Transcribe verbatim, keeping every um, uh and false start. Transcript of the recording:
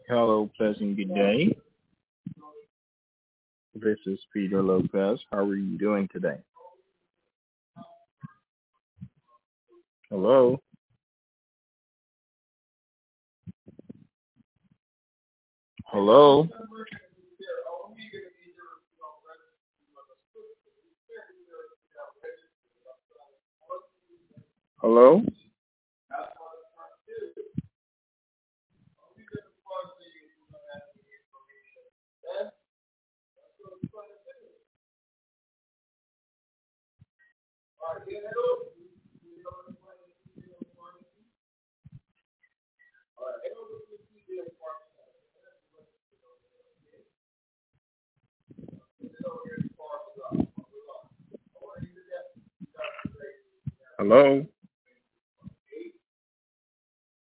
Hello, pleasant good day. This is Peter Lopez. How are you doing today? Hello, hello, hello. Hello.